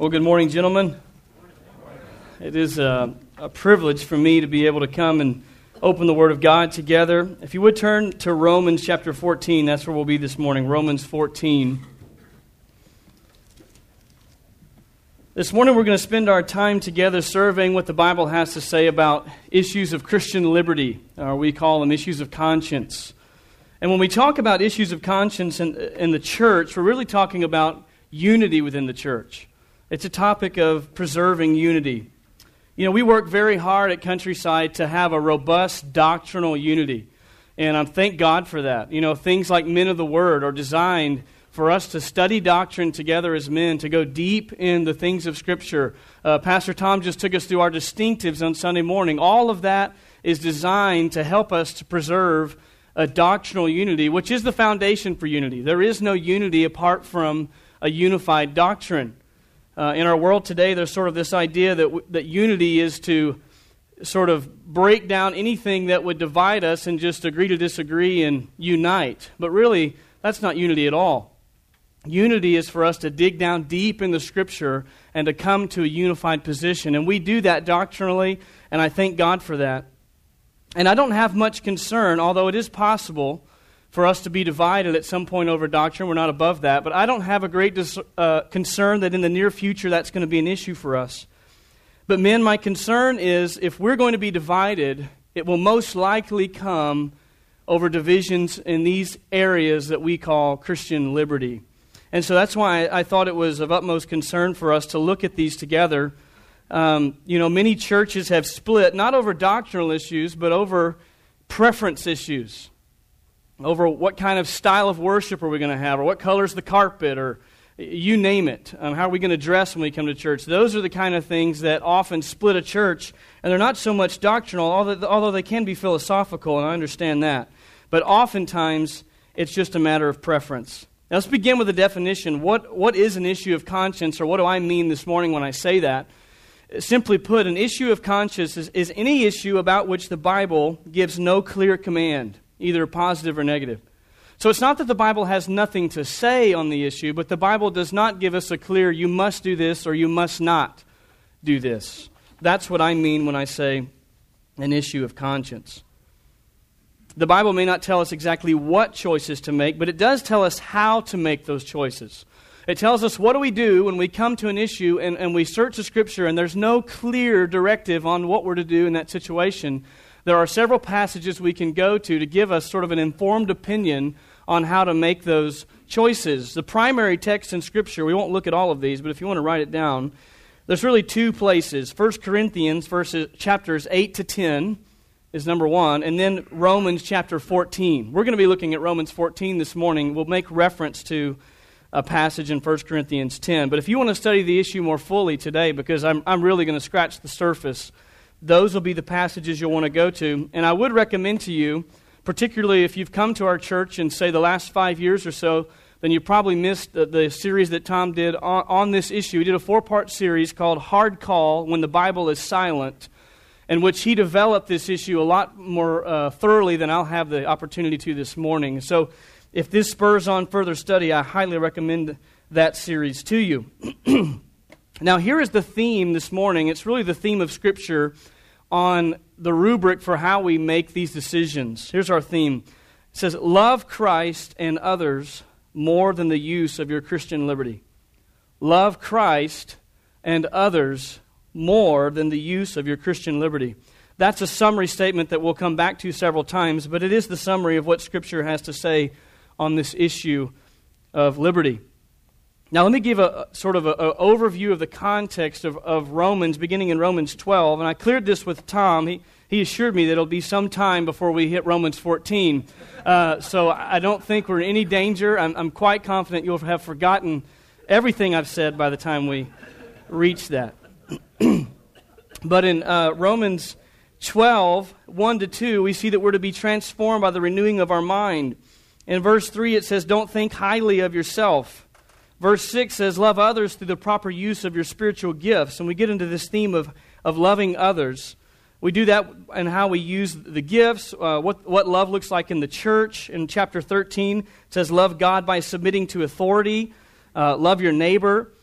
Well, good morning, gentlemen. It is a privilege for me to be able to come and open the Word of God together. If you would turn to Romans chapter 14, that's where we'll be this morning, Romans 14. This morning we're going to spend our time together surveying what the Bible has to say about issues of Christian liberty, or we call them issues of conscience. And when we talk about issues of conscience in the church, we're really talking about unity within the church. It's a topic of preserving unity. You know, we work very hard at Countryside to have a robust doctrinal unity, and I thank God for that. You know, things like Men of the Word are designed for us to study doctrine together as men, to go deep in the things of Scripture. Pastor Tom just took us through our distinctives on Sunday morning. All of that is designed to help us to preserve a doctrinal unity, which is the foundation for unity. There is no unity apart from a unified doctrine. In our world today, there's sort of this idea that unity is to sort of break down anything that would divide us and just agree to disagree and unite. But really, that's not unity at all. Unity is for us to dig down deep in the Scripture and to come to a unified position. And we do that doctrinally, and I thank God for that. And I don't have much concern, although it is possible for us to be divided at some point over doctrine. We're not above that. But I don't have a great concern that in the near future that's going to be an issue for us. But men, my concern is if we're going to be divided, it will most likely come over divisions in these areas that we call Christian liberty. And so that's why I thought it was of utmost concern for us to look at these together. Many churches have split, not over doctrinal issues, but over preference issues. Over what kind of style of worship are we going to have, or what color's the carpet, or you name it. How are we going to dress when we come to church? Those are the kind of things that often split a church, and they're not so much doctrinal, although they can be philosophical, and I understand that. But oftentimes, it's just a matter of preference. Now, let's begin with a definition. What is an issue of conscience, or what do I mean this morning when I say that? Simply put, an issue of conscience is any issue about which the Bible gives no clear command, either positive or negative. So it's not that the Bible has nothing to say on the issue, but the Bible does not give us a clear, you must do this or you must not do this. That's what I mean when I say an issue of conscience. The Bible may not tell us exactly what choices to make, but it does tell us how to make those choices. It tells us what do we do when we come to an issue and we search the Scripture and there's no clear directive on what we're to do in that situation. There are several passages we can go to give us sort of an informed opinion on how to make those choices. The primary text in Scripture, we won't look at all of these, but if you want to write it down, there's really two places. 1 Corinthians chapters 8 to 10 is number one, and then Romans chapter 14. We're going to be looking at Romans 14 this morning. We'll make reference to a passage in 1 Corinthians 10. But if you want to study the issue more fully today, because I'm really going to scratch the surface, those will be the passages you'll want to go to. And I would recommend to you, particularly if you've come to our church in, say, the last 5 years or so, then you probably missed the series that Tom did on this issue. He did a 4-part series called Hard Call, When the Bible is Silent, in which he developed this issue a lot more thoroughly than I'll have the opportunity to this morning. So if this spurs on further study, I highly recommend that series to you. Now, here is the theme this morning. It's really the theme of Scripture on the rubric for how we make these decisions. Here's our theme. It says, love Christ and others more than the use of your Christian liberty. Love Christ and others more than the use of your Christian liberty. That's a summary statement that we'll come back to several times, but it is the summary of what Scripture has to say on this issue of liberty. Now, let me give a sort of an overview of the context of Romans, beginning in Romans 12. And I cleared this with Tom. He assured me that it'll be some time before we hit Romans 14. So I don't think we're in any danger. I'm quite confident you'll have forgotten everything I've said by the time we reach that. But in Romans 12, 1 to 2, we see that we're to be transformed by the renewing of our mind. In verse 3, it says, don't think highly of yourself. Verse 6 says, love others through the proper use of your spiritual gifts. And we get into this theme of loving others. We do that in how we use the gifts, what love looks like in the church. In chapter 13, it says, love God by submitting to authority, love your neighbor.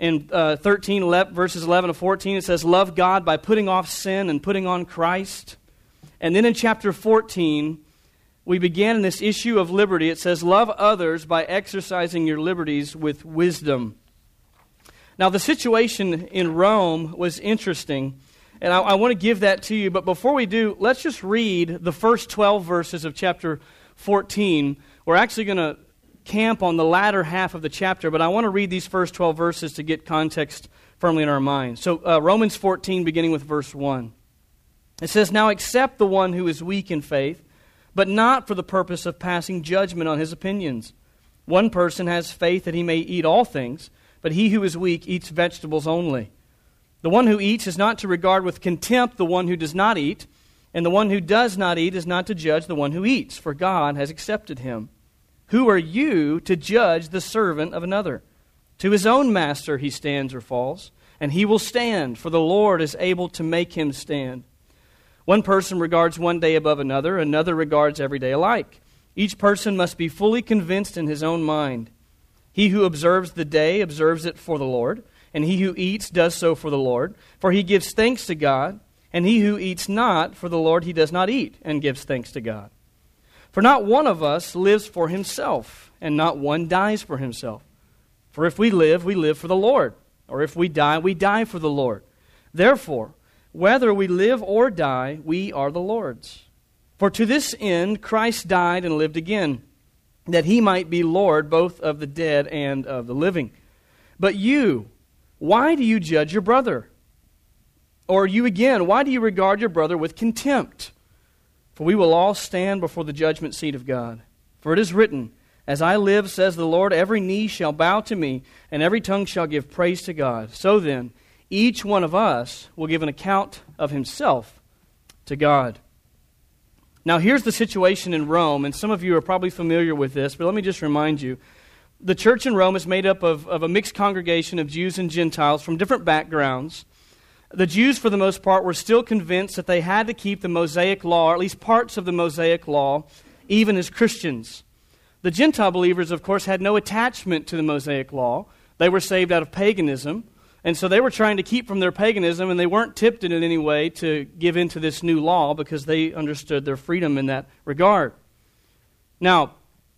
In 13, verses 11 to 14, it says, love God by putting off sin and putting on Christ. And then in chapter 14, we begin in this issue of liberty. It says, love others by exercising your liberties with wisdom. Now, the situation in Rome was interesting, and I want to give that to you. But before we do, let's just read the first 12 verses of chapter 14. We're actually going to camp on the latter half of the chapter, but I want to read these first 12 verses to get context firmly in our minds. So Romans 14, beginning with verse 1. It says, now accept the one who is weak in faith, but not for the purpose of passing judgment on his opinions. One person has faith that he may eat all things, but he who is weak eats vegetables only. The one who eats is not to regard with contempt the one who does not eat, and the one who does not eat is not to judge the one who eats, for God has accepted him. Who are you to judge the servant of another? To his own master he stands or falls, and he will stand, for the Lord is able to make him stand. One person regards one day above another, another regards every day alike. Each person must be fully convinced in his own mind. He who observes the day observes it for the Lord, and he who eats does so for the Lord, for he gives thanks to God, and he who eats not for the Lord he does not eat, and gives thanks to God. For not one of us lives for himself, and not one dies for himself. For if we live for the Lord, or if we die for the Lord. Therefore, whether we live or die, we are the Lord's. For to this end Christ died and lived again, that he might be Lord both of the dead and of the living. But you, why do you judge your brother? Or you again, why do you regard your brother with contempt? For we will all stand before the judgment seat of God. For it is written, as I live, says the Lord, every knee shall bow to me, and every tongue shall give praise to God. So then, each one of us will give an account of himself to God. Now here's the situation in Rome, and some of you are probably familiar with this, but let me just remind you. The church in Rome is made up of a mixed congregation of Jews and Gentiles from different backgrounds. The Jews, for the most part, were still convinced that they had to keep the Mosaic law, or at least parts of the Mosaic law, even as Christians. The Gentile believers, of course, had no attachment to the Mosaic law. They were saved out of paganism, and so they were trying to keep from their paganism, and they weren't tempted in any way to give in to this new law because they understood their freedom in that regard. Now,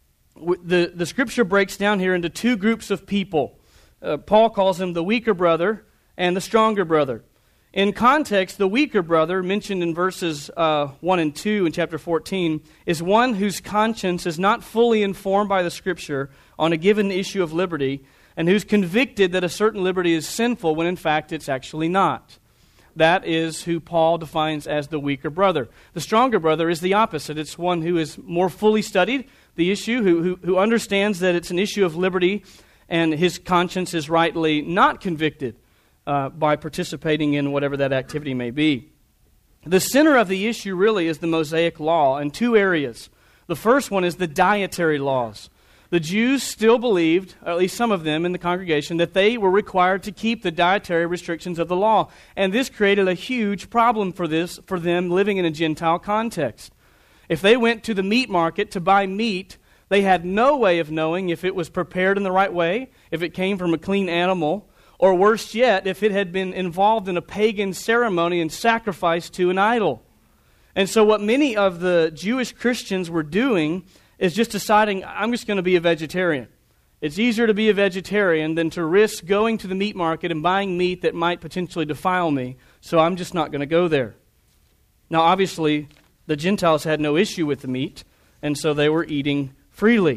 the Scripture breaks down here into two groups of people. Paul calls them the weaker brother and the stronger brother. In context, the weaker brother, mentioned in verses 1 and 2 in chapter 14, is one whose conscience is not fully informed by the Scripture on a given issue of liberty, and who's convicted that a certain liberty is sinful when in fact it's actually not. That is who Paul defines as the weaker brother. The stronger brother is the opposite. It's one who is more fully studied the issue, who understands that it's an issue of liberty, and his conscience is rightly not convicted by participating in whatever that activity may be. The center of the issue really is the Mosaic law in two areas. The first one is the dietary laws. The Jews still believed, or at least some of them in the congregation, that they were required to keep the dietary restrictions of the law. And this created a huge problem for them living in a Gentile context. If they went to the meat market to buy meat, they had no way of knowing if it was prepared in the right way, if it came from a clean animal, or worse yet, if it had been involved in a pagan ceremony and sacrificed to an idol. And so what many of the Jewish Christians were doing is just deciding, I'm just going to be a vegetarian. It's easier to be a vegetarian than to risk going to the meat market and buying meat that might potentially defile me, so I'm just not going to go there. Now, obviously, the Gentiles had no issue with the meat, and so they were eating freely.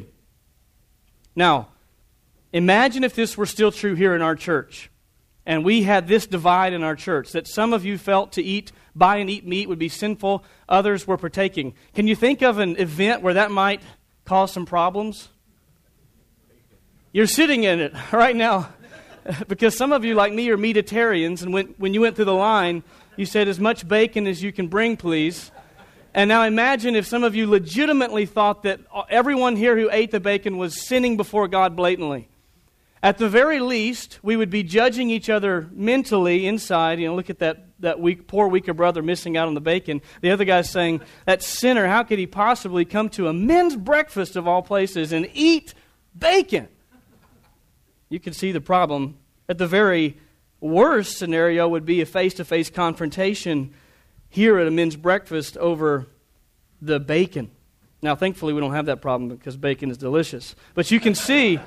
Now, imagine if this were still true here in our church, and we had this divide in our church, that some of you felt to buy and eat meat would be sinful, others were partaking. Can you think of an event where that might cause some problems? You're sitting in it right now, because some of you, like me, are meatitarians, and when you went through the line, you said, as much bacon as you can bring, please. And now imagine if some of you legitimately thought that everyone here who ate the bacon was sinning before God blatantly. At the very least, we would be judging each other mentally inside. Look at that poor weaker brother missing out on the bacon. The other guy's saying, that sinner, how could he possibly come to a men's breakfast of all places and eat bacon? You can see the problem At the very worst scenario would be a face-to-face confrontation here at a men's breakfast over the bacon. Now, thankfully, we don't have that problem because bacon is delicious. But you can see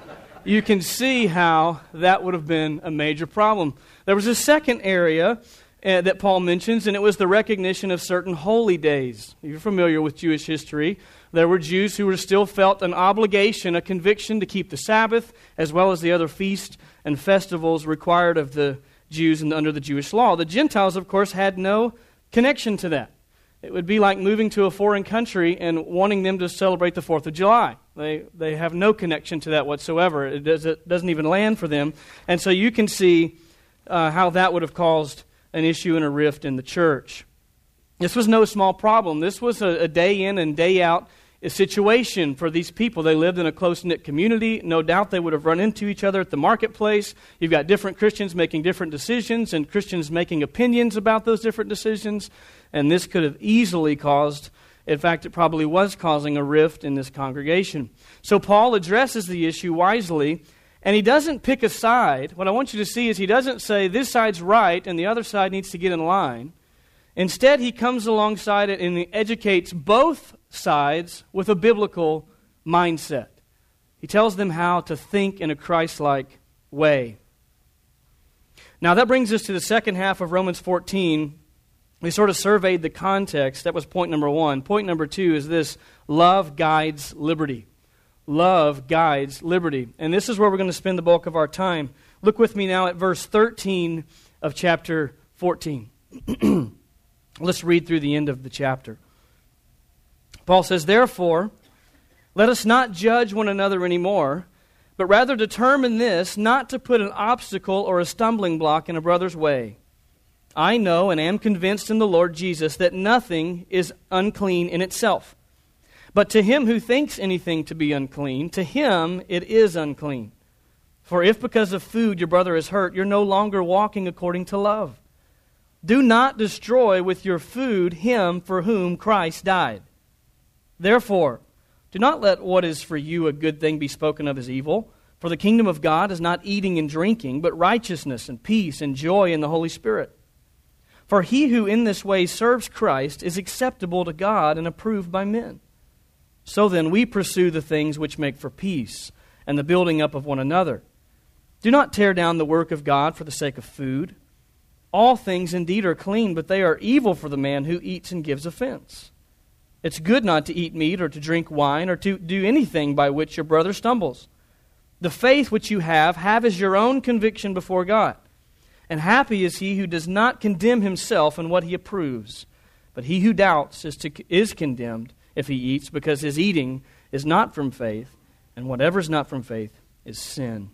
how that would have been a major problem. There was a second area that Paul mentions, and it was the recognition of certain holy days. You're familiar with Jewish history. There were Jews who were still felt an obligation, a conviction to keep the Sabbath, as well as the other feasts and festivals required of the Jews and under the Jewish law. The Gentiles, of course, had no connection to that. It would be like moving to a foreign country and wanting them to celebrate the 4th of July. They have no connection to that whatsoever. It doesn't even land for them. And so you can see how that would have caused an issue and a rift in the church. This was no small problem. This was a day in and day out situation for these people. They lived in a close-knit community. No doubt they would have run into each other at the marketplace. You've got different Christians making different decisions and Christians making opinions about those different decisions. And this could have easily caused, in fact, it probably was causing a rift in this congregation. So Paul addresses the issue wisely, and he doesn't pick a side. What I want you to see is he doesn't say this side's right and the other side needs to get in line. Instead, he comes alongside it and he educates both sides with a biblical mindset. He tells them how to think in a Christ-like way. Now that brings us to the second half of Romans 14. We sort of surveyed the context. That was point number 1. Point number 2 is this: love guides liberty. Love guides liberty. And this is where we're going to spend the bulk of our time. Look with me now at verse 13 of chapter 14. Let's read through the end of the chapter. Paul says, "Therefore, let us not judge one another anymore, but rather determine this, not to put an obstacle or a stumbling block in a brother's way. I know and am convinced in the Lord Jesus that nothing is unclean in itself. But to him who thinks anything to be unclean, to him it is unclean. For if because of food your brother is hurt, you're no longer walking according to love. Do not destroy with your food him for whom Christ died. Therefore, do not let what is for you a good thing be spoken of as evil. For the kingdom of God is not eating and drinking, but righteousness and peace and joy in the Holy Spirit. For he who in this way serves Christ is acceptable to God and approved by men. So then we pursue the things which make for peace and the building up of one another. Do not tear down the work of God for the sake of food. All things indeed are clean, but they are evil for the man who eats and gives offense. It's good not to eat meat or to drink wine or to do anything by which your brother stumbles. The faith which you have as your own conviction before God. And happy is he who does not condemn himself in what he approves. But he who doubts is condemned if he eats, because his eating is not from faith, and whatever is not from faith is sin."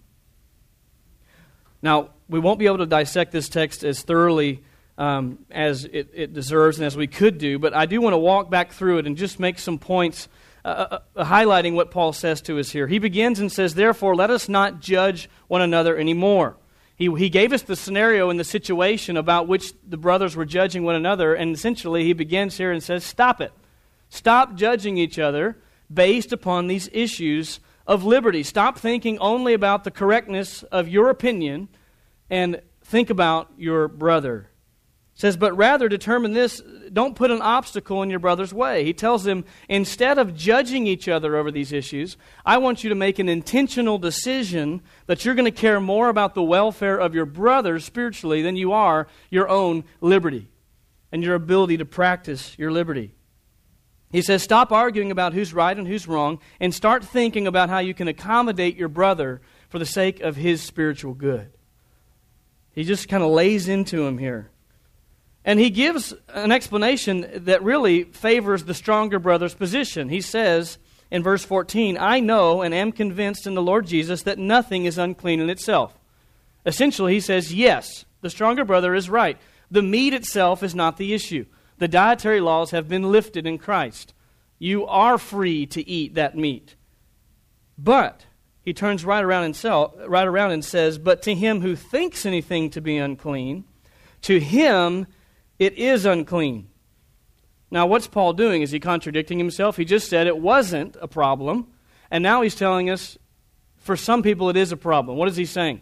Now, we won't be able to dissect this text as thoroughly as it deserves and as we could do, but I do want to walk back through it and just make some points highlighting what Paul says to us here. He begins and says, "Therefore, let us not judge one another anymore." He gave us the scenario and the situation about which the brothers were judging one another, and essentially he begins here and says, stop it. Stop judging each other based upon these issues of liberty. Stop thinking only about the correctness of your opinion and think about your brother. It says, but rather determine this, don't put an obstacle in your brother's way. He tells them, instead of judging each other over these issues, I want you to make an intentional decision that you're going to care more about the welfare of your brother spiritually than you are your own liberty and your ability to practice your liberty. He says, stop arguing about who's right and who's wrong and start thinking about how you can accommodate your brother for the sake of his spiritual good. He just kind of lays into him here. And he gives an explanation that really favors the stronger brother's position. He says in verse 14, I know and am convinced in the Lord Jesus that nothing is unclean in itself. Essentially, he says, yes, the stronger brother is right. The meat itself is not the issue. The dietary laws have been lifted in Christ. You are free to eat that meat. But he turns right around and says, but to him who thinks anything to be unclean, to him it is unclean. Now, what's Paul doing? Is he contradicting himself? He just said it wasn't a problem, and now he's telling us for some people it is a problem. What is he saying?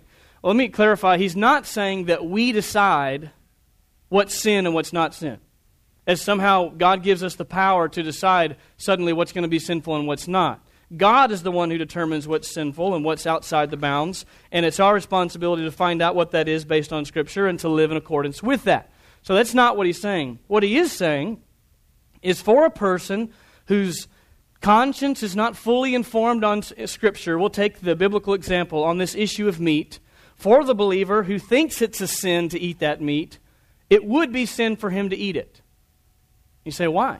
Well, let me clarify. He's not saying that we decide what's sin and what's not sin. As somehow God gives us the power to decide suddenly what's going to be sinful and what's not. God is the one who determines what's sinful and what's outside the bounds, and it's our responsibility to find out what that is based on Scripture and to live in accordance with that. So that's not what he's saying. What he is saying is for a person whose conscience is not fully informed on Scripture, we'll take the biblical example on this issue of meat. For the believer who thinks it's a sin to eat that meat, it would be sin for him to eat it. You say, why?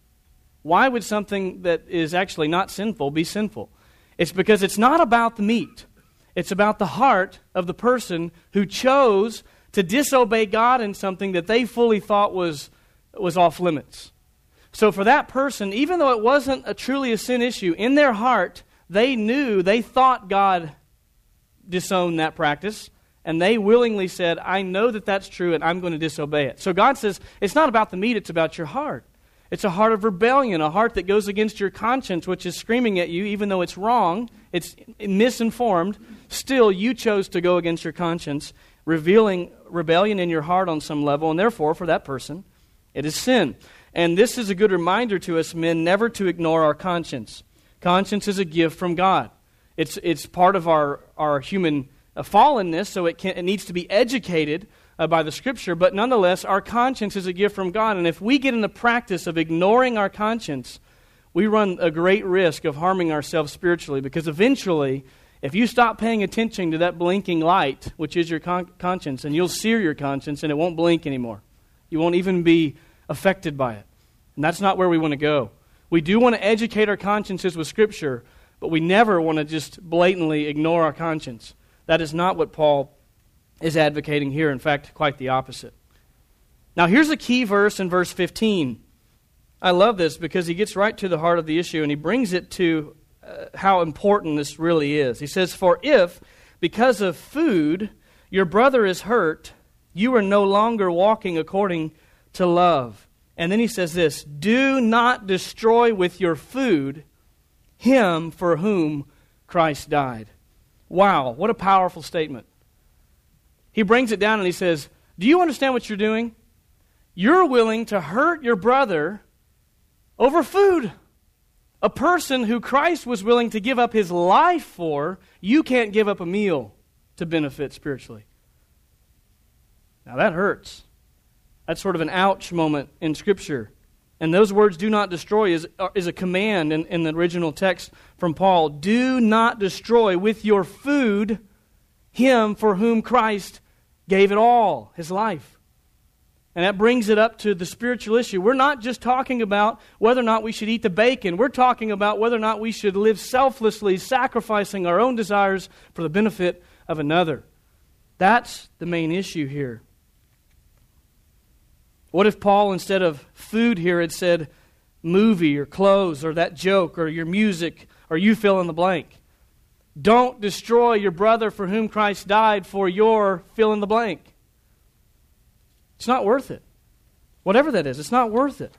Why would something that is actually not sinful be sinful? It's because it's not about the meat. It's about the heart of the person who chose to disobey God in something that they fully thought was off limits. So for that person, even though it wasn't truly a sin issue, in their heart, they thought God disowned that practice, and they willingly said, I know that that's true, and I'm going to disobey it. So God says, it's not about the meat, it's about your heart. It's a heart of rebellion, a heart that goes against your conscience, which is screaming at you, even though it's wrong, it's misinformed, still you chose to go against your conscience, revealing rebellion in your heart on some level, and therefore, for that person, it is sin. And this is a good reminder to us men never to ignore our conscience. Conscience is a gift from God. It's part of our human fallenness, so it needs to be educated by the Scripture, but nonetheless, our conscience is a gift from God, and if we get in the practice of ignoring our conscience, we run a great risk of harming ourselves spiritually, because eventually, if you stop paying attention to that blinking light, which is your conscience, and you'll sear your conscience, and it won't blink anymore. You won't even be affected by it. And that's not where we want to go. We do want to educate our consciences with Scripture, but we never want to just blatantly ignore our conscience. That is not what Paul is advocating here. In fact, quite the opposite. Now, here's a key verse in verse 15. I love this because he gets right to the heart of the issue, and he brings it to how important this really is. He says, for if, because of food, your brother is hurt, you are no longer walking according to love. And then he says this, do not destroy with your food him for whom Christ died. Wow, what a powerful statement. He brings it down and he says, do you understand what you're doing? You're willing to hurt your brother over food. A person who Christ was willing to give up his life for, you can't give up a meal to benefit spiritually. Now that hurts. That's sort of an ouch moment in Scripture. And those words, do not destroy, is a command in the original text from Paul. Do not destroy with your food him for whom Christ gave it all, his life. And that brings it up to the spiritual issue. We're not just talking about whether or not we should eat the bacon. We're talking about whether or not we should live selflessly, sacrificing our own desires for the benefit of another. That's the main issue here. What if Paul, instead of food here, had said movie or clothes or that joke or your music or you fill in the blank? Don't destroy your brother for whom Christ died for your fill in the blank. It's not worth it. Whatever that is, it's not worth it.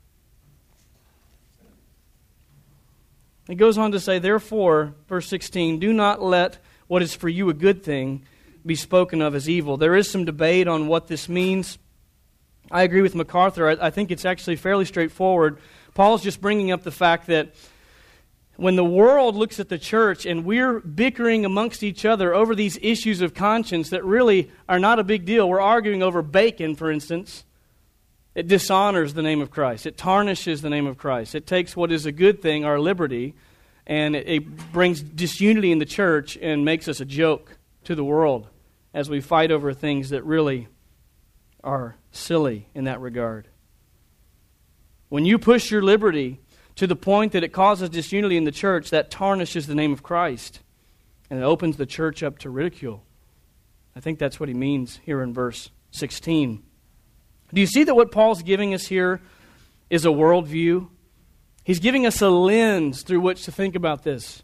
It goes on to say, therefore, verse 16, do not let what is for you a good thing be spoken of as evil. There is some debate on what this means. I agree with MacArthur. I think it's actually fairly straightforward. Paul's just bringing up the fact that when the world looks at the church and we're bickering amongst each other over these issues of conscience that really are not a big deal. We're arguing over bacon, for instance. It dishonors the name of Christ. It tarnishes the name of Christ. It takes what is a good thing, our liberty, and it brings disunity in the church and makes us a joke to the world as we fight over things that really are silly in that regard. When you push your liberty to the point that it causes disunity in the church, that tarnishes the name of Christ, and it opens the church up to ridicule. I think that's what he means here in verse 16. Do you see that what Paul's giving us here is a worldview? He's giving us a lens through which to think about this.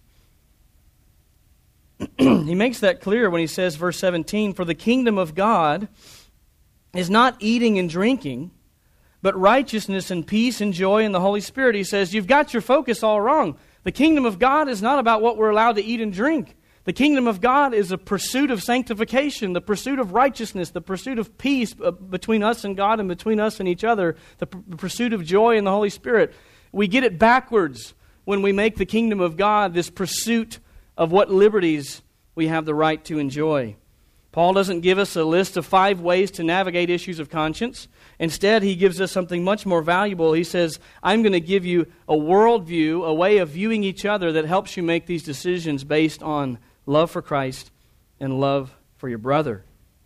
He makes that clear when he says, verse 17, for the kingdom of God is not eating and drinking, but righteousness and peace and joy in the Holy Spirit. He says, you've got your focus all wrong. The kingdom of God is not about what we're allowed to eat and drink. The kingdom of God is a pursuit of sanctification, the pursuit of righteousness, the pursuit of peace between us and God and between us and each other, the pursuit of joy in the Holy Spirit. We get it backwards when we make the kingdom of God this pursuit of what liberties we have the right to enjoy. Paul doesn't give us a list of 5 ways to navigate issues of conscience. Instead, he gives us something much more valuable. He says, I'm going to give you a worldview, a way of viewing each other that helps you make these decisions based on love for Christ and love for your brother.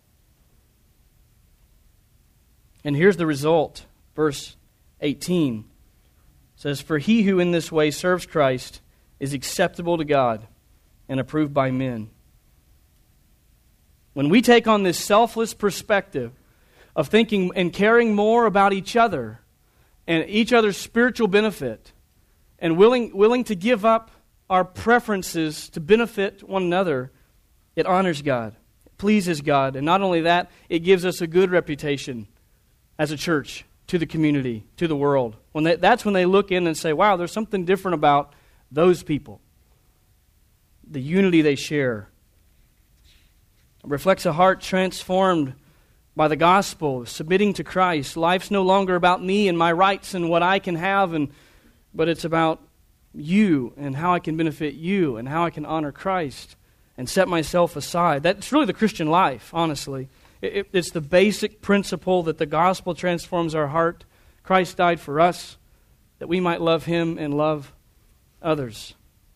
And here's the result. Verse 18 says, For he who in this way serves Christ is acceptable to God and approved by men. When we take on this selfless perspective of thinking and caring more about each other and each other's spiritual benefit and willing to give up our preferences to benefit one another, it honors God, it pleases God, and not only that, it gives us a good reputation as a church to the community, to the world. That's when they look in and say, wow, there's something different about those people. The unity they share. It reflects a heart transformed by the gospel, submitting to Christ. Life's no longer about me and my rights and what I can have, but it's about you and how I can benefit you and how I can honor Christ and set myself aside. That's really the Christian life, honestly. It's the basic principle that the gospel transforms our heart. Christ died for us that we might love Him and love others.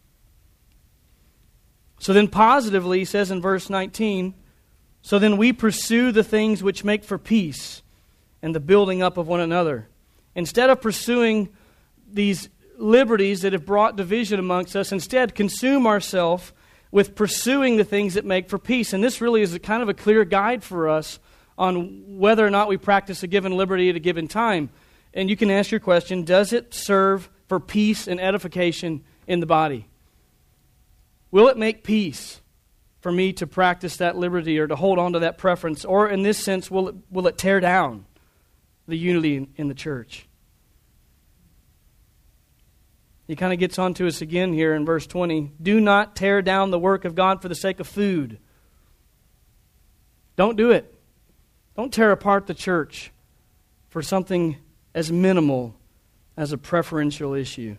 So then positively, he says in verse 19, so then we pursue the things which make for peace and the building up of one another. Instead of pursuing these liberties that have brought division amongst us, instead consume ourselves with pursuing the things that make for peace. And this really is a kind of a clear guide for us on whether or not we practice a given liberty at a given time. And you can ask your question, does it serve for peace and edification in the body? Will it make peace for me to practice that liberty or to hold on to that preference? Or in this sense, will it tear down the unity in the church? He kind of gets onto us again here in verse 20. Do not tear down the work of God for the sake of food. Don't do it. Don't tear apart the church for something as minimal as a preferential issue.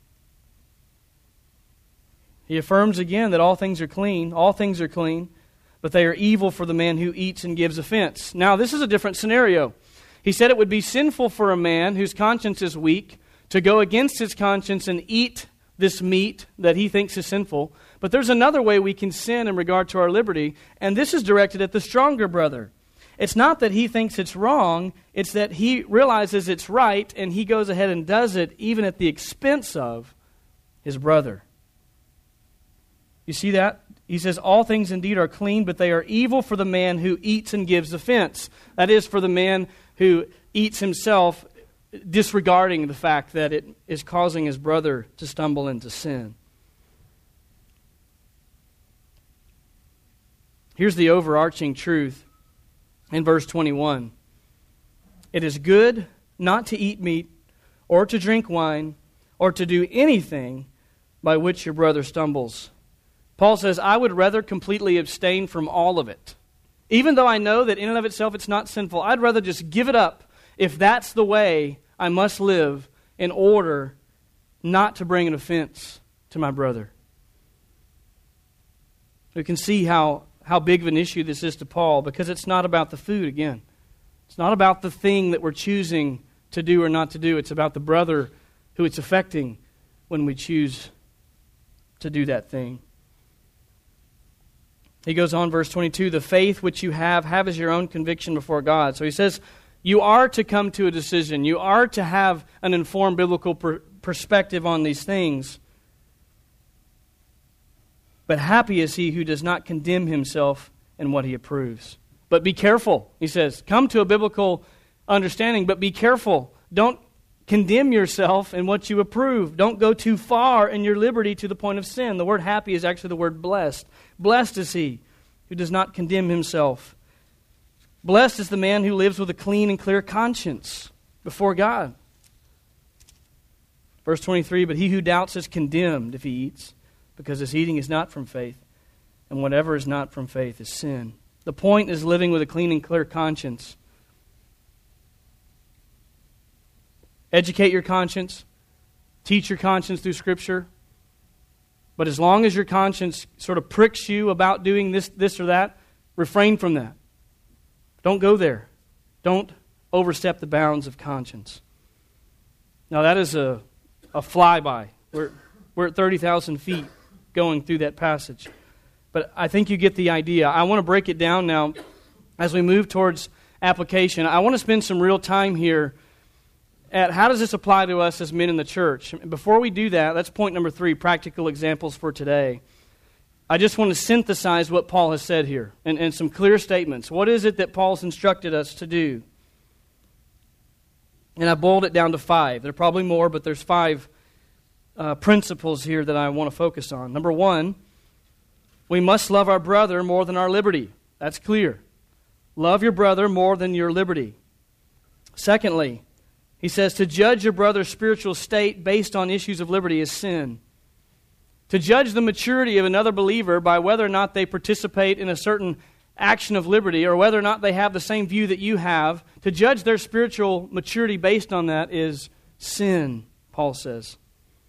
He affirms again that all things are clean, but they are evil for the man who eats and gives offense. Now, this is a different scenario. He said it would be sinful for a man whose conscience is weak to go against his conscience and eat this meat that he thinks is sinful. But there's another way we can sin in regard to our liberty, and this is directed at the stronger brother. It's not that he thinks it's wrong, it's that he realizes it's right, and he goes ahead and does it even at the expense of his brother. You see that? He says, all things indeed are clean, but they are evil for the man who eats and gives offense. That is, for the man who eats himself, disregarding the fact that it is causing his brother to stumble into sin. Here's the overarching truth in verse 21. It is good not to eat meat or to drink wine or to do anything by which your brother stumbles. Paul says, I would rather completely abstain from all of it. Even though I know that in and of itself it's not sinful, I'd rather just give it up if that's the way I must live in order not to bring an offense to my brother. We can see how big of an issue this is to Paul, because it's not about the food again. It's not about the thing that we're choosing to do or not to do. It's about the brother who it's affecting when we choose to do that thing. He goes on, verse 22, the faith which you have as your own conviction before God. So he says, you are to come to a decision. You are to have an informed biblical perspective on these things. But happy is he who does not condemn himself in what he approves. But be careful, he says. Come to a biblical understanding, but be careful. Don't condemn yourself in what you approve. Don't go too far in your liberty to the point of sin. The word happy is actually the word blessed. Blessed is he who does not condemn himself. Blessed is the man who lives with a clean and clear conscience before God. Verse 23, but he who doubts is condemned if he eats, because his eating is not from faith. and whatever is not from faith is sin. The point is living with a clean and clear conscience. Educate your conscience. Teach your conscience through Scripture. But as long as your conscience sort of pricks you about doing this or that, refrain from that. Don't go there. Don't overstep the bounds of conscience. Now that is a flyby. We're at 30,000 feet going through that passage. But I think you get the idea. I want to break it down now as we move towards application. I want to spend some real time here at how does this apply to us as men in the church. Before we do that, that's point number 3, practical examples for today. I just want to synthesize what Paul has said here and some clear statements. What is it that Paul's instructed us to do? And I boiled it down to 5. There are probably more, but there's 5 principles here that I want to focus on. Number 1, we must love our brother more than our liberty. That's clear. Love your brother more than your liberty. Secondly, he says to judge your brother's spiritual state based on issues of liberty is sin. To judge the maturity of another believer by whether or not they participate in a certain action of liberty or whether or not they have the same view that you have, to judge their spiritual maturity based on that is sin, Paul says.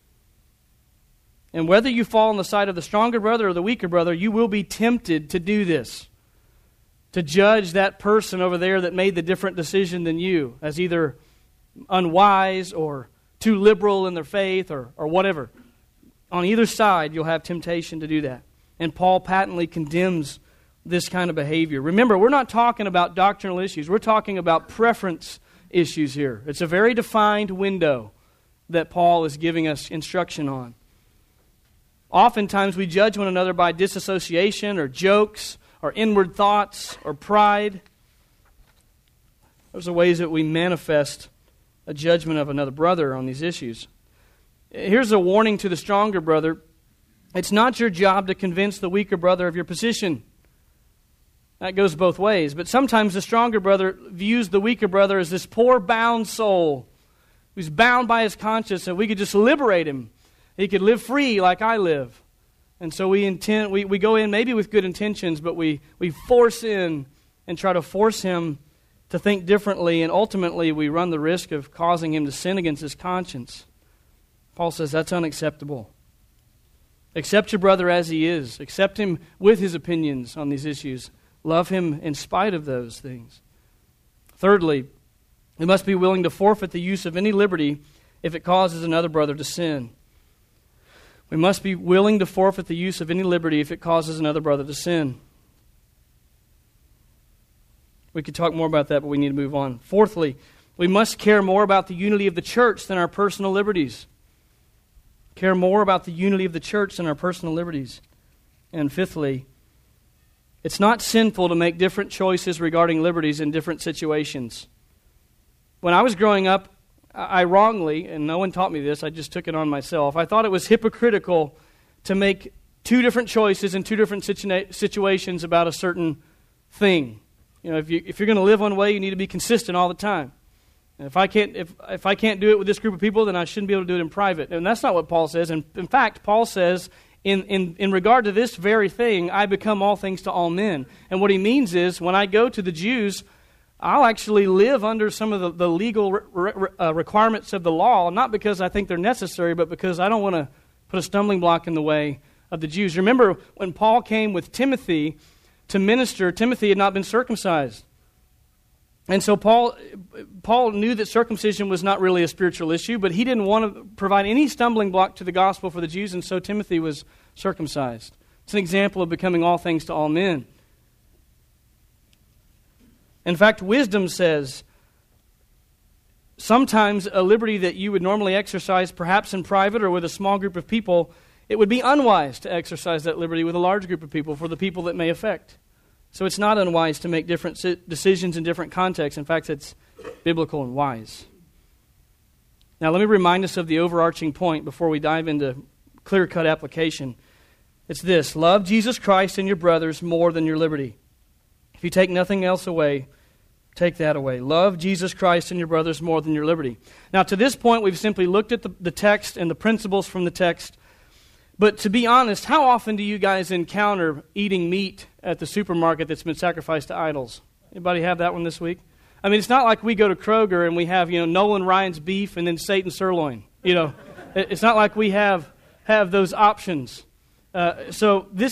And whether you fall on the side of the stronger brother or the weaker brother, you will be tempted to do this. To judge that person over there that made the different decision than you as either unwise or too liberal in their faith or whatever. On either side, you'll have temptation to do that. And Paul patently condemns this kind of behavior. Remember, we're not talking about doctrinal issues. We're talking about preference issues here. It's a very defined window that Paul is giving us instruction on. Oftentimes we judge one another by disassociation or jokes or inward thoughts or pride. Those are ways that we manifest a judgment of another brother on these issues. Here's a warning to the stronger brother. It's not your job to convince the weaker brother of your position. That goes both ways. But sometimes the stronger brother views the weaker brother as this poor bound soul who's bound by his conscience, and we could just liberate him. He could live free like I live. And so we go in maybe with good intentions, but we force in and try to force him to think differently, and ultimately we run the risk of causing him to sin against his conscience. Paul says that's unacceptable. Accept your brother as he is. Accept him with his opinions on these issues. Love him in spite of those things. Thirdly, we must be willing to forfeit the use of any liberty if it causes another brother to sin. We must be willing to forfeit the use of any liberty if it causes another brother to sin. We could talk more about that, but we need to move on. Fourthly, we must care more about the unity of the church than our personal liberties. Care more about the unity of the church than our personal liberties. And fifthly, it's not sinful to make different choices regarding liberties in different situations. When I was growing up, I wrongly, and no one taught me this, I just took it on myself, I thought it was hypocritical to make 2 different choices in 2 different situations about a certain thing. You know, if you're going to live one way, you need to be consistent all the time. And if I can't do it with this group of people, then I shouldn't be able to do it in private. And that's not what Paul says. And in fact, Paul says, in regard to this very thing, I become all things to all men. And what he means is, when I go to the Jews, I'll actually live under some of the legal requirements of the law, not because I think they're necessary, but because I don't want to put a stumbling block in the way of the Jews. Remember, when Paul came with Timothy to minister, Timothy had not been circumcised. And so Paul knew that circumcision was not really a spiritual issue, but he didn't want to provide any stumbling block to the gospel for the Jews, and so Timothy was circumcised. It's an example of becoming all things to all men. In fact, wisdom says sometimes a liberty that you would normally exercise perhaps in private or with a small group of people, it would be unwise to exercise that liberty with a large group of people for the people that may affect. So it's not unwise to make different decisions in different contexts. In fact, it's biblical and wise. Now, let me remind us of the overarching point before we dive into clear-cut application. It's this: love Jesus Christ and your brothers more than your liberty. If you take nothing else away, take that away. Love Jesus Christ and your brothers more than your liberty. Now, to this point, we've simply looked at the text and the principles from the text. But to be honest, how often do you guys encounter eating meat at the supermarket that's been sacrificed to idols? Anybody have that one this week? I mean, it's not like we go to Kroger and we have, Nolan Ryan's beef and then Satan's sirloin. It's not like we have those options. So this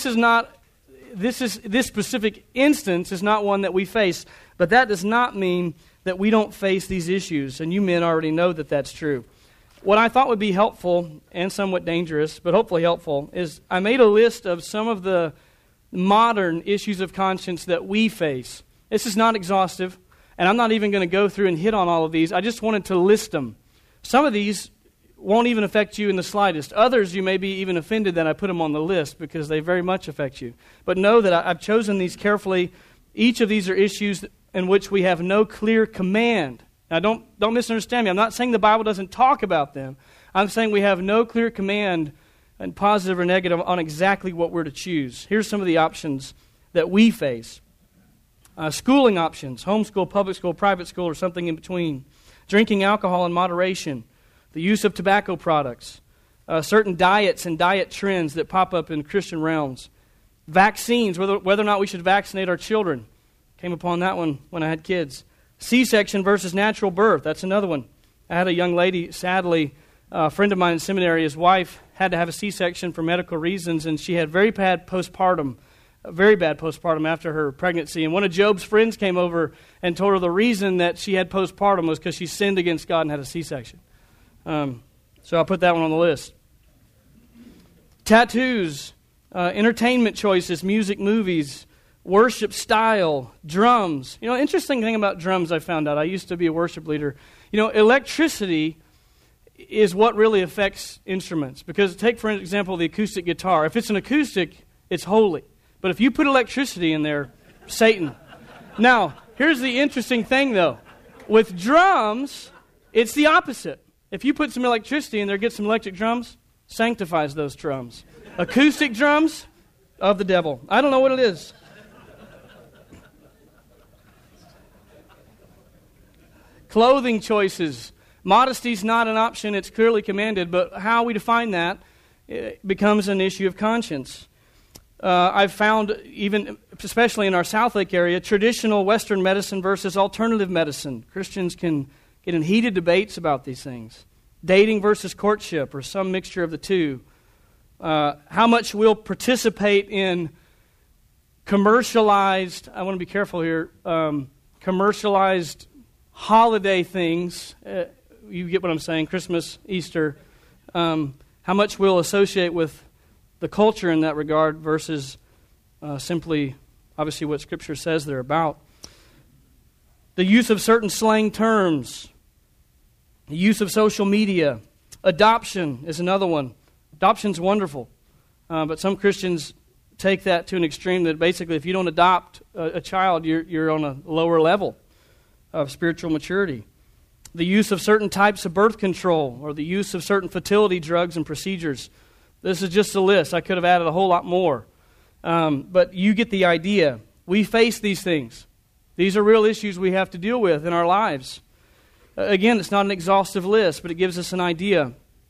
specific instance is not one that we face, but that does not mean that we don't face these issues, and you men already know that that's true. What I thought would be helpful and somewhat dangerous, but hopefully helpful, is I made a list of some of the modern issues of conscience that we face. This is not exhaustive, and I'm not even going to go through and hit on all of these. I just wanted to list them. Some of these won't even affect you in the slightest. Others, you may be even offended that I put them on the list because they very much affect you. But know that I've chosen these carefully. Each of these are issues in which we have no clear command. Now, don't misunderstand me. I'm not saying the Bible doesn't talk about them. I'm saying we have no clear command, and positive or negative, on exactly what we're to choose. Here's some of the options that we face. Schooling options, homeschool, public school, private school, or something in between. Drinking alcohol in moderation. The use of tobacco products. Certain diets and diet trends that pop up in Christian realms. Vaccines, whether or not we should vaccinate our children. Came upon that one when I had kids. C-section versus natural birth. That's another one. I had a young lady, sadly, a friend of mine in seminary, his wife had to have a C-section for medical reasons, and she had very bad postpartum after her pregnancy. And one of Job's friends came over and told her the reason that she had postpartum was because she sinned against God and had a C-section. So I'll put that one on the list. Tattoos, entertainment choices, music, movies, worship style, drums. Interesting thing about drums I found out. I used to be a worship leader. Electricity is what really affects instruments. Because take, for example, the acoustic guitar. If it's an acoustic, it's holy. But if you put electricity in there, Satan. Now, here's the interesting thing, though. With drums, it's the opposite. If you put some electricity in there, get some electric drums, sanctifies those drums. Acoustic drums, of the devil. I don't know what it is. Clothing choices. Modesty's not an option, it's clearly commanded, but how we define that becomes an issue of conscience. I've found, even especially in our South Lake area, traditional Western medicine versus alternative medicine. Christians can get in heated debates about these things. Dating versus courtship, or some mixture of the two. How much we'll participate in commercialized, I want to be careful here, commercialized holiday things. You get what I'm saying, Christmas, Easter. How much we'll associate with the culture in that regard versus simply, obviously, what Scripture says they're about. The use of certain slang terms. The use of social media. Adoption is another one. Adoption's wonderful. But some Christians take that to an extreme that basically if you don't adopt a child, you're on a lower level of spiritual maturity. The use of certain types of birth control, or the use of certain fertility drugs and procedures. This is just a list. I could have added a whole lot more. But you get the idea. We face these things. These are real issues we have to deal with in our lives. Again, it's not an exhaustive list, but it gives us an idea.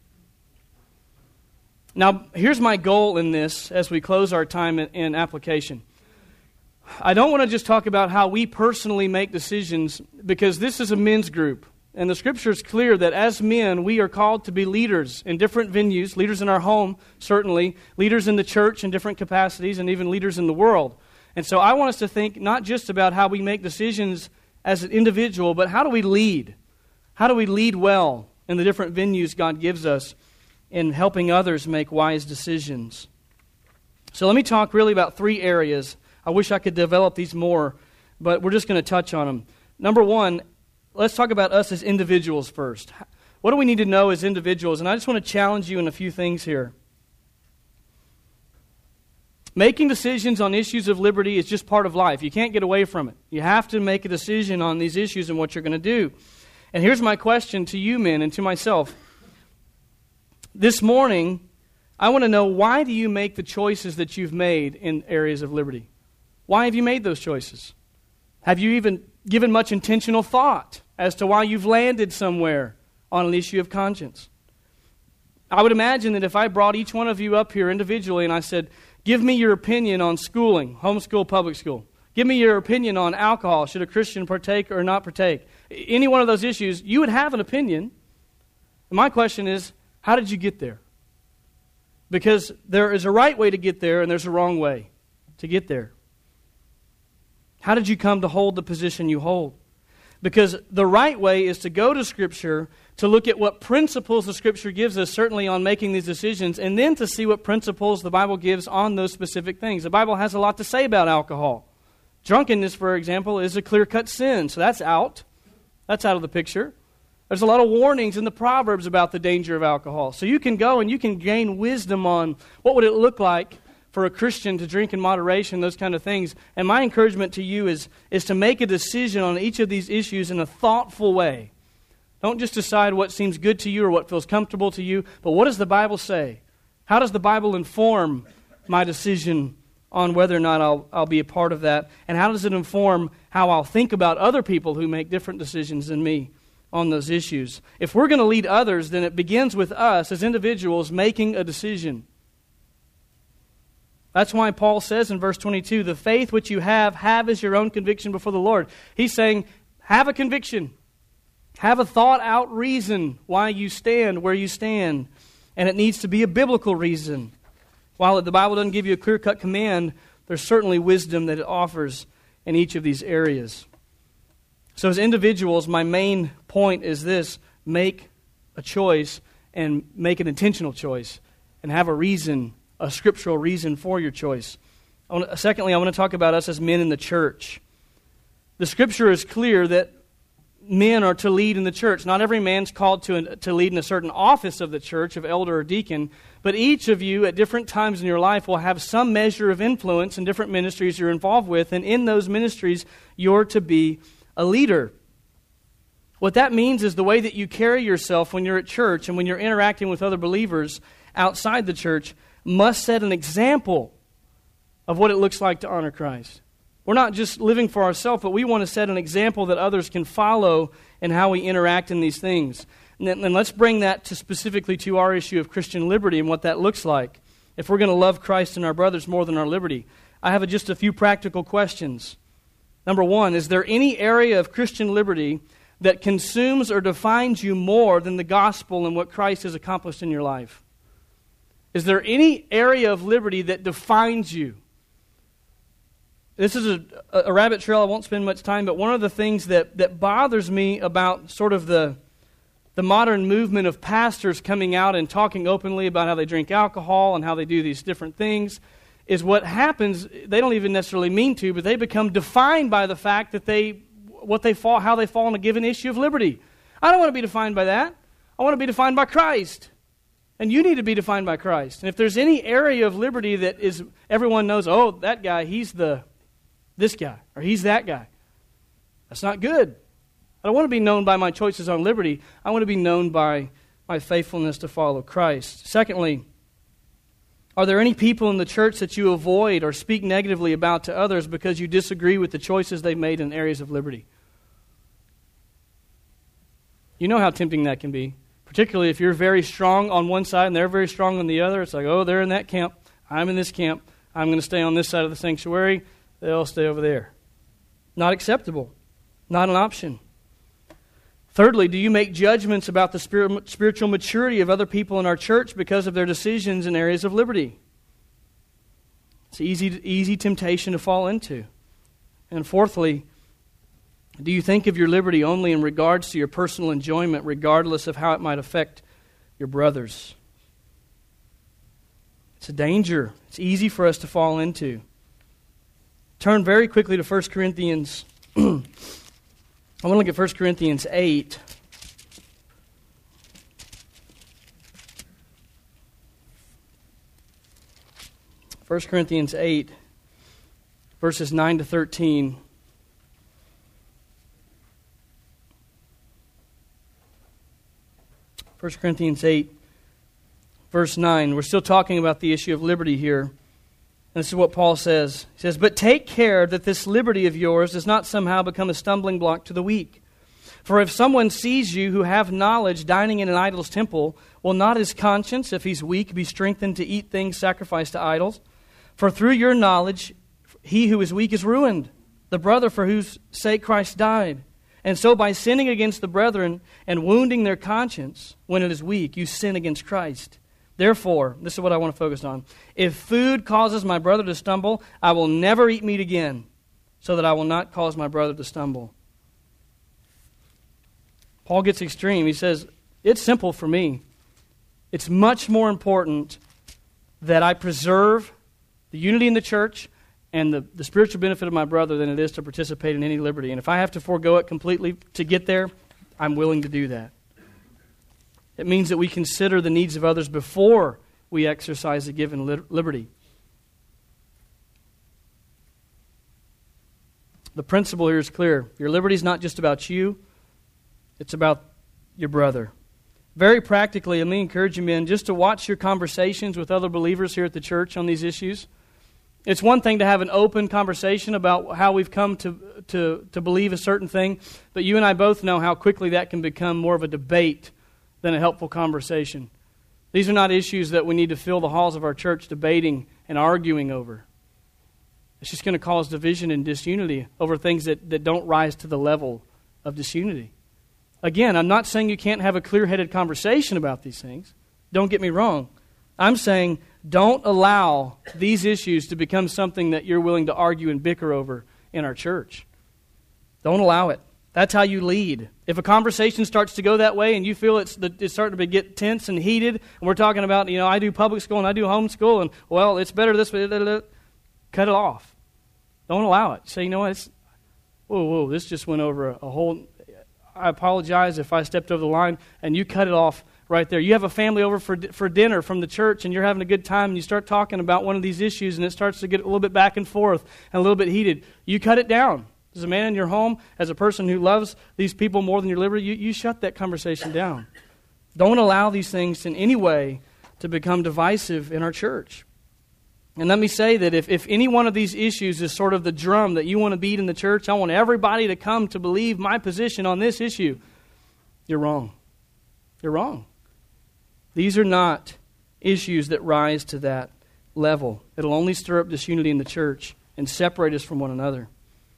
Now, here's my goal in this as we close our time in application. I don't want to just talk about how we personally make decisions, because this is a men's group. And the Scripture is clear that as men, we are called to be leaders in different venues, leaders in our home, certainly, leaders in the church in different capacities, and even leaders in the world. And so I want us to think not just about how we make decisions as an individual, but how do we lead? How do we lead well in the different venues God gives us in helping others make wise decisions? So let me talk really about 3 areas. I wish I could develop these more, but we're just going to touch on them. Number 1, let's talk about us as individuals first. What do we need to know as individuals? And I just want to challenge you in a few things here. Making decisions on issues of liberty is just part of life. You can't get away from it. You have to make a decision on these issues and what you're going to do. And here's my question to you men and to myself. This morning, I want to know, why do you make the choices that you've made in areas of liberty? Why have you made those choices? Have you even given much intentional thought as to why you've landed somewhere on an issue of conscience? I would imagine that if I brought each one of you up here individually and I said, give me your opinion on schooling, homeschool, public school. Give me your opinion on alcohol. Should a Christian partake or not partake? Any one of those issues, you would have an opinion. And my question is, how did you get there? Because there is a right way to get there and there's a wrong way to get there. How did you come to hold the position you hold? Because the right way is to go to Scripture, to look at what principles the Scripture gives us, certainly on making these decisions, and then to see what principles the Bible gives on those specific things. The Bible has a lot to say about alcohol. Drunkenness, for example, is a clear-cut sin, so that's out. That's out of the picture. There's a lot of warnings in the Proverbs about the danger of alcohol. So you can go and you can gain wisdom on what would it look like for a Christian to drink in moderation, those kind of things. And my encouragement to you is to make a decision on each of these issues in a thoughtful way. Don't just decide what seems good to you or what feels comfortable to you, but what does the Bible say? How does the Bible inform my decision on whether or not I'll be a part of that? And how does it inform how I'll think about other people who make different decisions than me on those issues? If we're going to lead others, then it begins with us as individuals making a decision. That's why Paul says in verse 22, the faith which you have as your own conviction before the Lord. He's saying, have a conviction. Have a thought-out reason why you stand where you stand. And it needs to be a biblical reason. While the Bible doesn't give you a clear-cut command, there's certainly wisdom that it offers in each of these areas. So as individuals, my main point is this: make a choice and make an intentional choice and have a reason, a scriptural reason for your choice. Secondly, I want to talk about us as men in the church. The Scripture is clear that men are to lead in the church. Not every man's called to lead in a certain office of the church, of elder or deacon, but each of you at different times in your life will have some measure of influence in different ministries you're involved with, and in those ministries you're to be a leader. What that means is the way that you carry yourself when you're at church and when you're interacting with other believers outside the church must set an example of what it looks like to honor Christ. We're not just living for ourselves, but we want to set an example that others can follow in how we interact in these things. And let's bring that specifically to our issue of Christian liberty and what that looks like. If we're going to love Christ and our brothers more than our liberty, I have just a few practical questions. Number one, is there any area of Christian liberty that consumes or defines you more than the gospel and what Christ has accomplished in your life? Is there any area of liberty that defines you? This is a rabbit trail. I won't spend much time, but one of the things that bothers me about sort of the modern movement of pastors coming out and talking openly about how they drink alcohol and how they do these different things is what happens. They don't even necessarily mean to, but they become defined by the fact that how they fall on a given issue of liberty. I don't want to be defined by that. I want to be defined by Christ. And you need to be defined by Christ. And if there's any area of liberty that is everyone knows, oh, that guy, he's this guy, or he's that guy, that's not good. I don't want to be known by my choices on liberty. I want to be known by my faithfulness to follow Christ. Secondly, are there any people in the church that you avoid or speak negatively about to others because you disagree with the choices they've made in areas of liberty? You know how tempting that can be. Particularly if you're very strong on one side and they're very strong on the other. It's like, oh, they're in that camp. I'm in this camp. I'm going to stay on this side of the sanctuary. They'll stay over there. Not acceptable. Not an option. Thirdly, do you make judgments about the spiritual maturity of other people in our church because of their decisions in areas of liberty? It's an easy temptation to fall into. And fourthly, do you think of your liberty only in regards to your personal enjoyment, regardless of how it might affect your brothers? It's a danger. It's easy for us to fall into. Turn very quickly to 1 Corinthians. I want to look at 1 Corinthians 8. First Corinthians 8, verses 9 to 13. 1 Corinthians 8, verse 9. We're still talking about the issue of liberty here. And this is what Paul says. He says, "But take care that this liberty of yours does not somehow become a stumbling block to the weak. For if someone sees you who have knowledge dining in an idol's temple, Will not his conscience, if he's weak, be strengthened to eat things sacrificed to idols? For through your knowledge, he who is weak is ruined, the brother for whose sake Christ died. And so by sinning against the brethren and wounding their conscience when it is weak, you sin against Christ. Therefore, this is what I want to focus on. If food causes my brother to stumble, I will never eat meat again, so that I will not cause my brother to stumble. Paul gets extreme. He says, it's simple for me. It's much more important that I preserve the unity in the church and the spiritual benefit of my brother than it is to participate in any liberty. And if I have to forego it completely to get there, I'm willing to do that. It means that we consider the needs of others before we exercise a given liberty. The principle here is clear. Your liberty is not just about you. It's about your brother. Very practically, let me encourage you, men, just to watch your conversations with other believers here at the church on these issues. It's one thing to have an open conversation about how we've come to believe a certain thing, but you and I both know how quickly that can become more of a debate than a helpful conversation. These are not issues that we need to fill the halls of our church debating and arguing over. It's just going to cause division and disunity over things that don't rise to the level of disunity. Again, I'm not saying you can't have a clear-headed conversation about these things. Don't get me wrong. I'm saying don't allow these issues to become something that you're willing to argue and bicker over in our church. Don't allow it. That's how you lead. If a conversation starts to go that way and you feel it's starting to get tense and heated, and we're talking about, I do public school and I do homeschool, and, well, it's better this way, cut it off. Don't allow it. Say, you know what, whoa, this just went over a whole... I apologize if I stepped over the line, and you cut it off right there. You have a family over for dinner from the church, and you're having a good time, and you start talking about one of these issues, and it starts to get a little bit back and forth and a little bit heated. You cut it down. As a man in your home, as a person who loves these people more than your liberty, you shut that conversation down. Don't allow these things in any way to become divisive in our church. And let me say that if any one of these issues is sort of the drum that you want to beat in the church, I want everybody to come to believe my position on this issue, you're wrong. You're wrong. These are not issues that rise to that level. It'll only stir up disunity in the church and separate us from one another.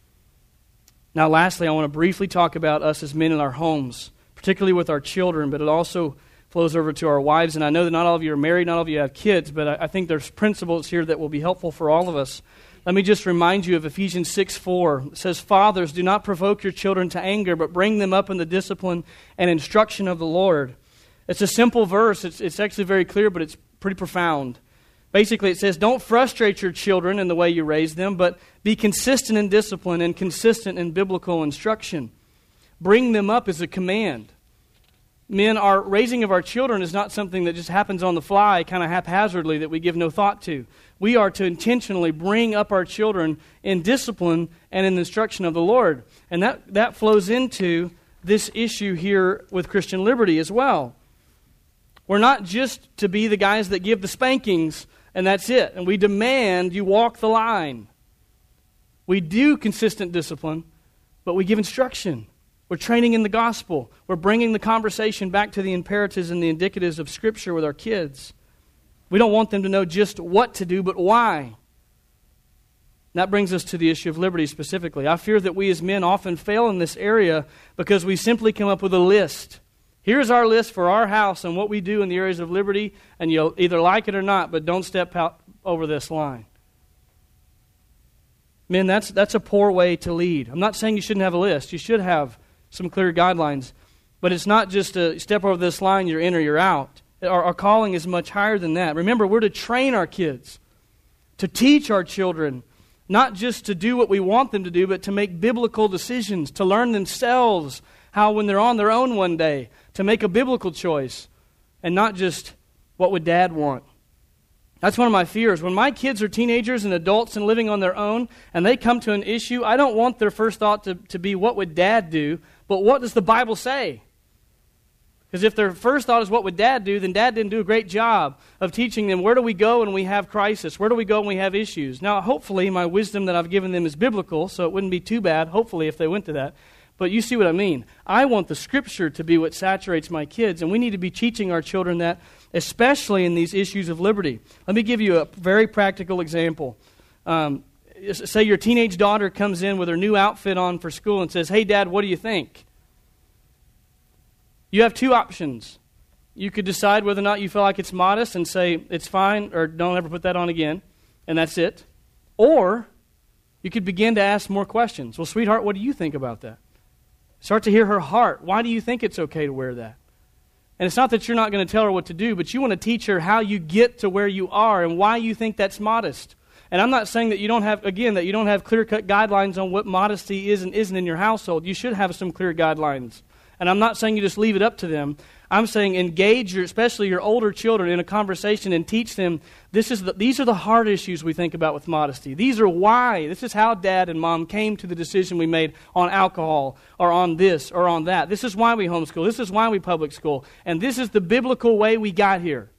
Now, lastly, I want to briefly talk about us as men in our homes, particularly with our children, but it also flows over to our wives. And I know that not all of you are married, not all of you have kids, but I think there's principles here that will be helpful for all of us. Let me just remind you of Ephesians 6:4. It says, "Fathers, do not provoke your children to anger, but bring them up in the discipline and instruction of the Lord." It's a simple verse. It's actually very clear, but it's pretty profound. Basically, it says, don't frustrate your children in the way you raise them, but be consistent in discipline and consistent in biblical instruction. Bring them up is a command. Men, our raising of our children is not something that just happens on the fly, kind of haphazardly, that we give no thought to. We are to intentionally bring up our children in discipline and in the instruction of the Lord. And that flows into this issue here with Christian liberty as well. We're not just to be the guys that give the spankings and that's it. And we demand you walk the line. We do consistent discipline, but we give instruction. We're training in the gospel. We're bringing the conversation back to the imperatives and the indicatives of Scripture with our kids. We don't want them to know just what to do, but why. And that brings us to the issue of liberty specifically. I fear that we as men often fail in this area because we simply come up with a list. Here's our list for our house and what we do in the areas of liberty, and you'll either like it or not, but don't step out over this line. Men, that's a poor way to lead. I'm not saying you shouldn't have a list. You should have some clear guidelines. But it's not just a step over this line, you're in or you're out. Our calling is much higher than that. Remember, we're to train our kids, to teach our children, not just to do what we want them to do, but to make biblical decisions, to learn themselves how when they're on their own one day, to make a biblical choice, and not just what would Dad want. That's one of my fears. When my kids are teenagers and adults and living on their own, and they come to an issue, I don't want their first thought to be, what would Dad do? But what does the Bible say? Because if their first thought is, what would Dad do? Then Dad didn't do a great job of teaching them, where do we go when we have crisis? Where do we go when we have issues? Now, hopefully, my wisdom that I've given them is biblical, so it wouldn't be too bad, hopefully, if they went to that. But you see what I mean. I want the Scripture to be what saturates my kids, and we need to be teaching our children that, especially in these issues of liberty. Let me give you a very practical example. Say your teenage daughter comes in with her new outfit on for school and says, "Hey, Dad, what do you think?" You have two options. You could decide whether or not you feel like it's modest and say, "It's fine," or "Don't ever put that on again," and that's it. Or you could begin to ask more questions. "Well, sweetheart, what do you think about that?" Start to hear her heart. Why do you think it's okay to wear that? And it's not that you're not going to tell her what to do, but you want to teach her how you get to where you are and why you think that's modest. And I'm not saying that you don't have, again, that you don't have clear-cut guidelines on what modesty is and isn't in your household. You should have some clear guidelines. And I'm not saying you just leave it up to them. I'm saying engage especially your older children in a conversation and teach them these are the hard issues we think about with modesty. These are why. This is how Dad and Mom came to the decision we made on alcohol or on this or on that. This is why we homeschool. This is why we public school. And this is the biblical way we got here.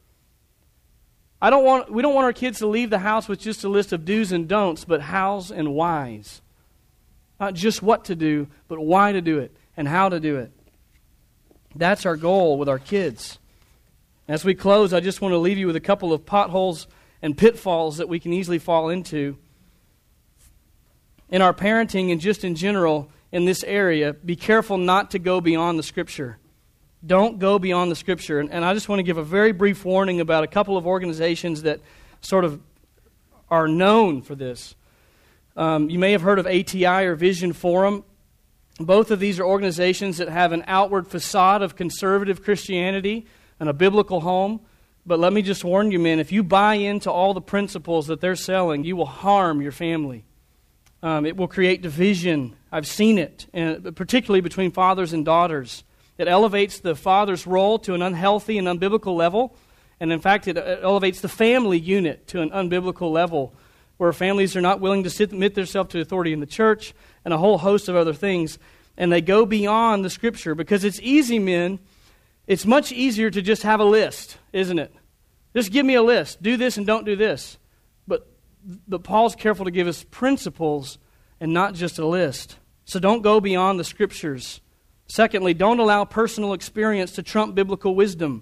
We don't want our kids to leave the house with just a list of do's and don'ts, but how's and why's. Not just what to do, but why to do it and how to do it. That's our goal with our kids. As we close, I just want to leave you with a couple of potholes and pitfalls that we can easily fall into. In our parenting and just in general in this area, be careful not to go beyond the Scripture. Don't go beyond the Scripture. And I just want to give a very brief warning about a couple of organizations that sort of are known for this. You may have heard of ATI or Vision Forum. Both of these are organizations that have an outward facade of conservative Christianity and a biblical home. But let me just warn you, men, if you buy into all the principles that they're selling, you will harm your family. It will create division. I've seen it, and particularly between fathers and daughters. It elevates the father's role to an unhealthy and unbiblical level. And in fact, it elevates the family unit to an unbiblical level where families are not willing to submit themselves to authority in the church and a whole host of other things. And they go beyond the Scripture because it's easy, men. It's much easier to just have a list, isn't it? Just give me a list. Do this and don't do this. But Paul's careful to give us principles and not just a list. So don't go beyond the Scriptures. Secondly, don't allow personal experience to trump biblical wisdom.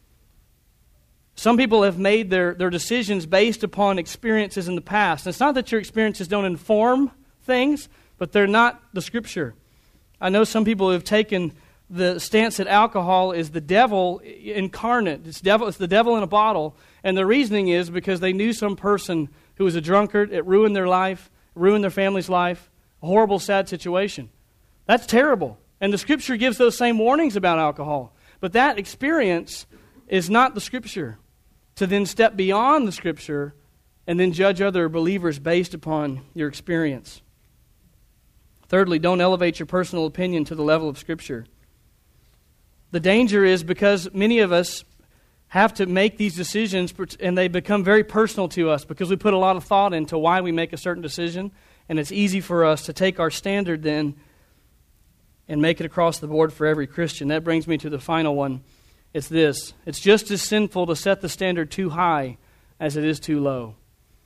Some people have made their decisions based upon experiences in the past. And it's not that your experiences don't inform things, but they're not the Scripture. I know some people have taken the stance that alcohol is the devil incarnate. It's the devil in a bottle. And the reasoning is because they knew some person who was a drunkard. It ruined their life, ruined their family's life. A horrible, sad situation. That's terrible. And the Scripture gives those same warnings about alcohol. But that experience is not the Scripture. To then step beyond the Scripture and then judge other believers based upon your experience. Thirdly, don't elevate your personal opinion to the level of Scripture. The danger is because many of us have to make these decisions and they become very personal to us because we put a lot of thought into why we make a certain decision, and it's easy for us to take our standard then and make it across the board for every Christian. That brings me to the final one. It's this. It's just as sinful to set the standard too high as it is too low.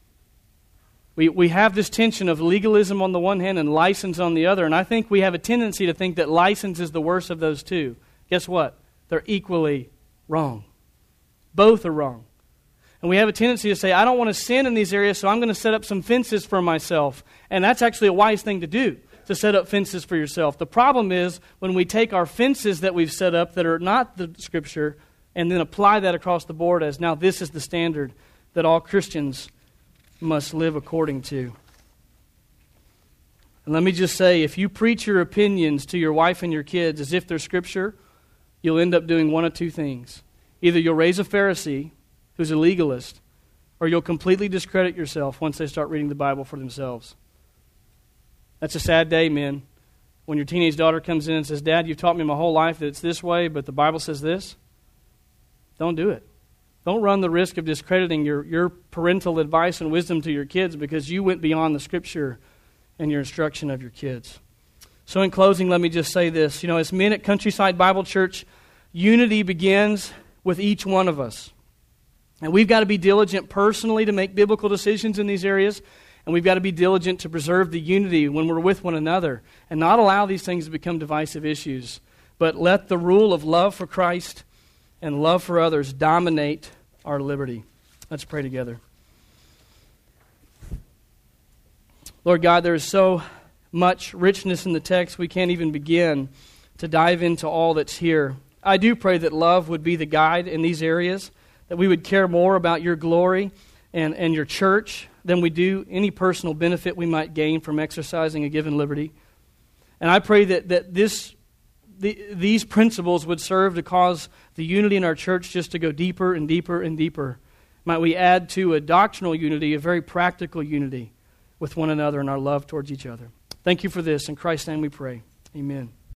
We have this tension of legalism on the one hand and license on the other, and I think we have a tendency to think that license is the worst of those two. Guess what? They're equally wrong. Both are wrong. And we have a tendency to say, I don't want to sin in these areas, so I'm going to set up some fences for myself. And that's actually a wise thing to do, to set up fences for yourself. The problem is when we take our fences that we've set up that are not the Scripture and then apply that across the board as now this is the standard that all Christians must live according to. And let me just say, if you preach your opinions to your wife and your kids as if they're Scripture, you'll end up doing one of two things. Either you'll raise a Pharisee who's a legalist, or you'll completely discredit yourself once they start reading the Bible for themselves. That's a sad day, men. When your teenage daughter comes in and says, Dad, you've taught me my whole life that it's this way, but the Bible says this. Don't do it. Don't run the risk of discrediting your parental advice and wisdom to your kids because you went beyond the Scripture and your instruction of your kids. So in closing, let me just say this. As men at Countryside Bible Church, unity begins with each one of us. And we've got to be diligent personally to make biblical decisions in these areas. And we've got to be diligent to preserve the unity when we're with one another and not allow these things to become divisive issues. But let the rule of love for Christ and love for others dominate our liberty. Let's pray together. Lord God, there is so much richness in the text we can't even begin to dive into all that's here. I do pray that love would be the guide in these areas, that we would care more about your glory and your church than we do any personal benefit we might gain from exercising a given liberty. And I pray that these principles would serve to cause the unity in our church just to go deeper and deeper and deeper. Might we add to a doctrinal unity, a very practical unity with one another in our love towards each other. Thank you for this. In Christ's name we pray. Amen.